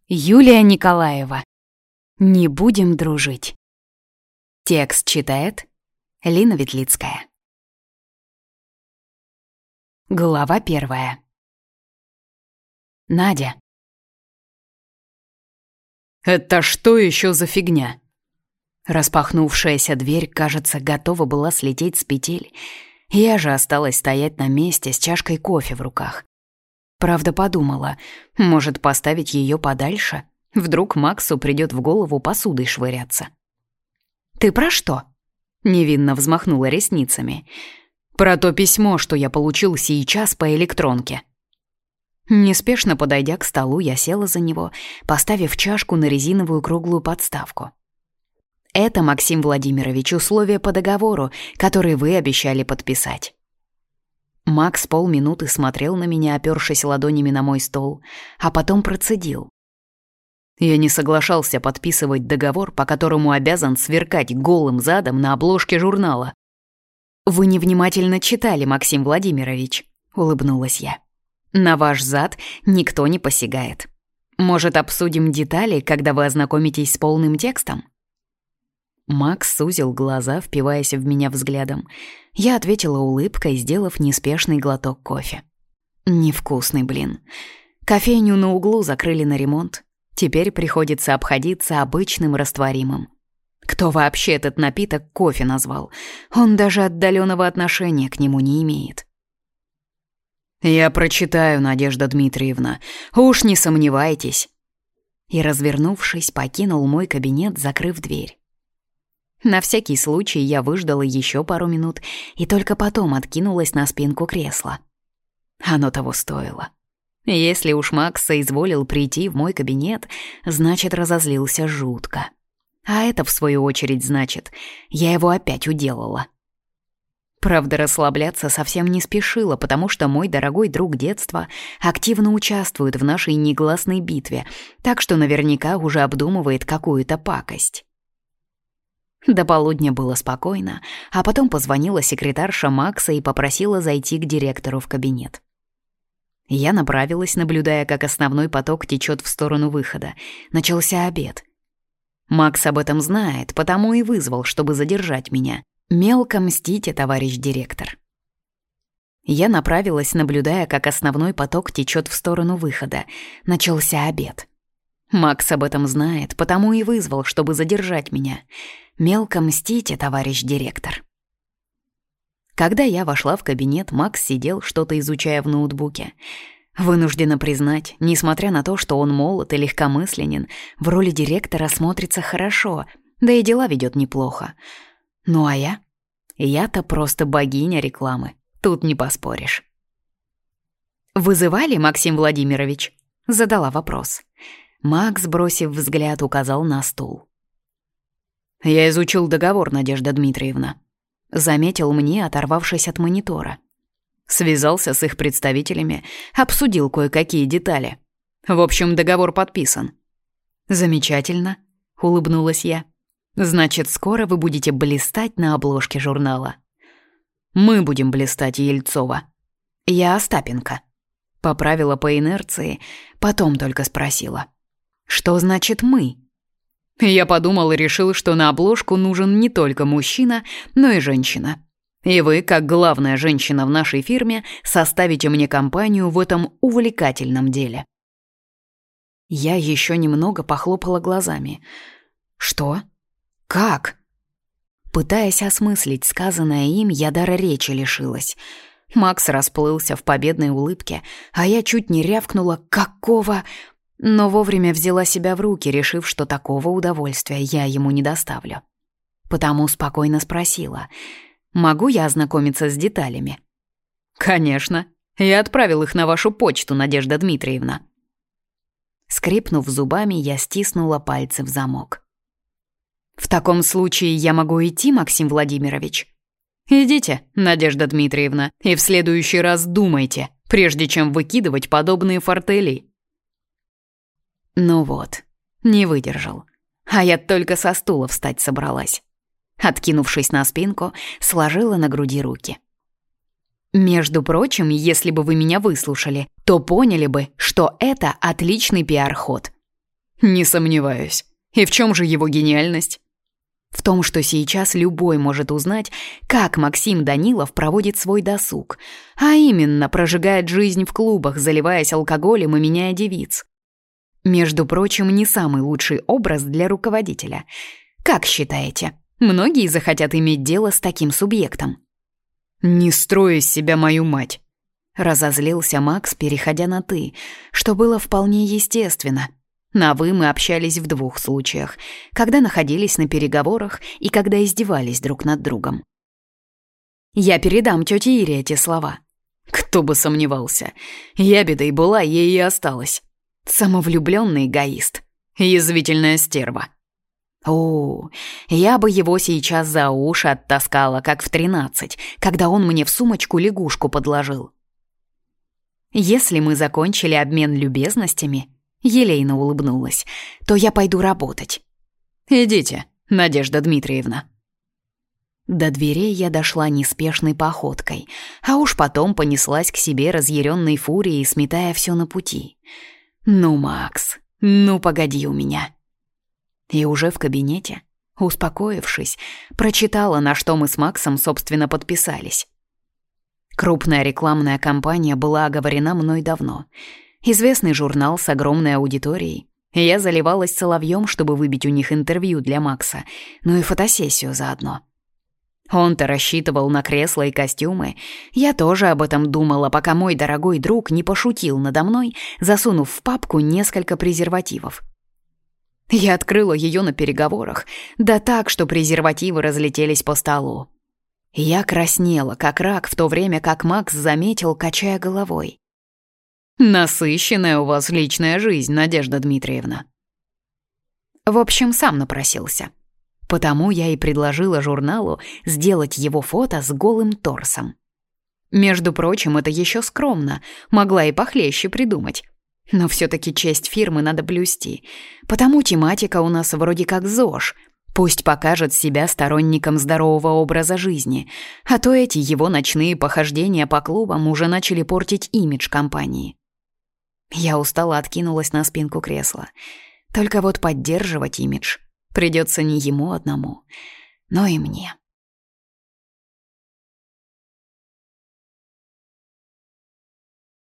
Юлия Николаева. Не будем дружить. Текст читает Лина Ветлицкая. Глава 1. Надя. «Это что еще за фигня?» Распахнувшаяся дверь, кажется, готова была слететь с петель. Я же осталась стоять на месте с чашкой кофе в руках. Правда, подумала, может, поставить ее подальше? Вдруг Максу придет в голову посудой швыряться. «Ты про что?» — невинно взмахнула ресницами. «Про то письмо, что я получил сейчас по электронке». Неспешно подойдя к столу, я села за него, поставив чашку на резиновую круглую подставку. «Это, Максим Владимирович, условия по договору, которые вы обещали подписать». Макс полминуты смотрел на меня, опёршись ладонями на мой стол, а потом процедил. «Я не соглашался подписывать договор, по которому обязан сверкать голым задом на обложке журнала». «Вы невнимательно читали, Максим Владимирович», — улыбнулась я. «На ваш зад никто не посягает. Может, обсудим детали, когда вы ознакомитесь с полным текстом?» Макс сузил глаза, впиваясь в меня взглядом. Я ответила улыбкой, сделав неспешный глоток кофе. Невкусный, блин. Кофейню на углу закрыли на ремонт. Теперь приходится обходиться обычным растворимым. Кто вообще этот напиток кофе назвал? Он даже отдаленного отношения к нему не имеет. «Я прочитаю, Надежда Дмитриевна, уж не сомневайтесь». И, развернувшись, покинул мой кабинет, закрыв дверь. На всякий случай я выждала еще пару минут и только потом откинулась на спинку кресла. Оно того стоило. Если уж Макс соизволил прийти в мой кабинет, значит, разозлился жутко. А это, в свою очередь, значит, я его опять уделала. Правда, расслабляться совсем не спешила, потому что мой дорогой друг детства активно участвует в нашей негласной битве, так что наверняка уже обдумывает какую-то пакость. До полудня было спокойно, а потом позвонила секретарша Макса и попросила зайти к директору в кабинет. Я направилась, наблюдая, как основной поток течет в сторону выхода. Начался обед. Макс об этом знает, потому и вызвал, чтобы задержать меня. Мелко мстите, товарищ директор. Я направилась, наблюдая, как основной поток течет в сторону выхода. Начался обед. Макс об этом знает, потому и вызвал, чтобы задержать меня. Мелко мстите, товарищ директор. Когда я вошла в кабинет, Макс сидел, что-то изучая в ноутбуке. Вынуждена признать, несмотря на то, что он молод и легкомысленен, в роли директора смотрится хорошо, да и дела ведет неплохо. Ну а я? Я-то просто богиня рекламы, тут не поспоришь. «Вызывали, Максим Владимирович?» — задала вопрос. Макс, бросив взгляд, указал на стул. «Я изучил договор, Надежда Дмитриевна», — заметил мне, оторвавшись от монитора. Связался с их представителями, обсудил кое-какие детали. В общем, договор подписан. «Замечательно», — улыбнулась я. «Значит, скоро вы будете блистать на обложке журнала». «Мы будем блистать, Ельцова». «Я Остапенко», — поправила по инерции, потом только спросила. «Что значит «мы»?» Я подумал и решил, что на обложку нужен не только мужчина, но и женщина. И вы, как главная женщина в нашей фирме, составите мне компанию в этом увлекательном деле. Я еще немного похлопала глазами. «Что? Как?» Пытаясь осмыслить сказанное им, я дара речи лишилась. Макс расплылся в победной улыбке, а я чуть не рявкнула «Какого?», но вовремя взяла себя в руки, решив, что такого удовольствия я ему не доставлю. Потому спокойно спросила: «Могу я ознакомиться с деталями?» «Конечно. Я отправил их на вашу почту, Надежда Дмитриевна». Скрипнув зубами, я стиснула пальцы в замок. «В таком случае я могу идти, Максим Владимирович?» «Идите, Надежда Дмитриевна, и в следующий раз думайте, прежде чем выкидывать подобные фортели». Ну вот, не выдержал. А я только со стула встать собралась. Откинувшись на спинку, сложила на груди руки. Между прочим, если бы вы меня выслушали, то поняли бы, что это отличный пиар-ход. Не сомневаюсь. И в чем же его гениальность? В том, что сейчас любой может узнать, как Максим Данилов проводит свой досуг, а именно прожигает жизнь в клубах, заливаясь алкоголем и меняя девиц. Между прочим, не самый лучший образ для руководителя. Как считаете, многие захотят иметь дело с таким субъектом? «Не строй из себя мою мать!» Разозлился Макс, переходя на «ты», что было вполне естественно. На «вы» мы общались в двух случаях, когда находились на переговорах и когда издевались друг над другом. Я передам тете Ире эти слова. Кто бы сомневался. Ябедой была, ей и осталась. Самовлюбленный эгоист. Язвительная стерва. О, я бы его сейчас за уши оттаскала, как в 13, когда он мне в сумочку лягушку подложил. Если мы закончили обмен любезностями, елейно улыбнулась, то я пойду работать. Идите, Надежда Дмитриевна. До дверей я дошла неспешной походкой, а уж потом понеслась к себе разъяренной фурией, сметая все на пути. Ну, Макс, ну погоди у меня. И уже в кабинете, успокоившись, прочитала, на что мы с Максом, собственно, подписались. Крупная рекламная кампания была оговорена мной давно. Известный журнал с огромной аудиторией. Я заливалась соловьем, чтобы выбить у них интервью для Макса, ну и фотосессию заодно. Он-то рассчитывал на кресла и костюмы. Я тоже об этом думала, пока мой дорогой друг не пошутил надо мной, засунув в папку несколько презервативов. Я открыла ее на переговорах, да так, что презервативы разлетелись по столу. Я краснела, как рак, в то время как Макс заметил, качая головой. «Насыщенная у вас личная жизнь, Надежда Дмитриевна». В общем, сам напросился. Потому я и предложила журналу сделать его фото с голым торсом. Между прочим, это еще скромно, могла и похлеще придумать. Но все-таки честь фирмы надо блюсти, потому тематика у нас вроде как ЗОЖ. Пусть покажет себя сторонником здорового образа жизни, а то эти его ночные похождения по клубам уже начали портить имидж компании. Я устало откинулась на спинку кресла. Только вот поддерживать имидж придется не ему одному, но и мне.